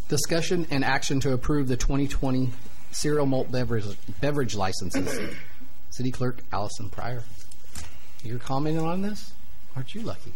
Discussion and action to approve the 2020 cereal malt beverage licenses. City Clerk Allison Pryor. You're commenting on this? Aren't you lucky?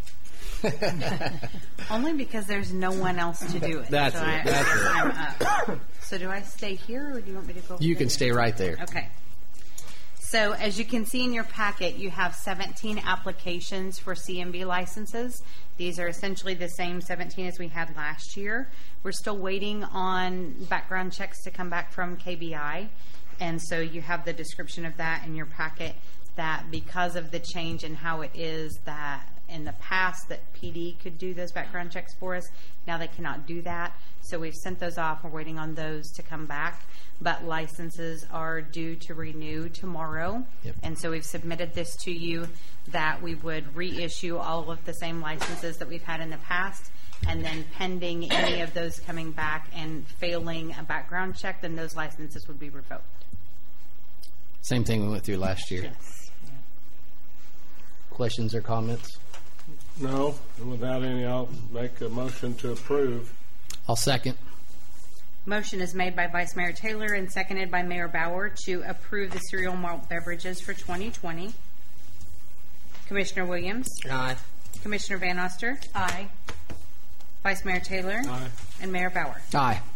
Only because there's no one else to do it. That's so it. That's it. I'm up. So do I stay here or do you want me to go? You can stay right there. Okay. So as you can see in your packet, you have 17 applications for CMB licenses. These are essentially the same 17 as we had last year. We're still waiting on background checks to come back from KBI. And so you have the description of that in your packet, that because of the change in how it is that in the past that PD could do those background checks for us, now they cannot do that. So we've sent those off. We're waiting on those to come back. But licenses are due to renew tomorrow. Yep. And so we've submitted this to you that we would reissue all of the same licenses that we've had in the past. And then pending any of those coming back and failing a background check, then those licenses would be revoked. Same thing we went through last year. Yes. Questions or comments? No. And without any, I'll make a motion to approve. I'll second. Motion is made by Vice Mayor Taylor and seconded by Mayor Bauer to approve the cereal malt beverages for 2020. Commissioner Williams? Aye. Commissioner Van Oster? Aye. Vice Mayor Taylor? Aye. And Mayor Bauer? Aye.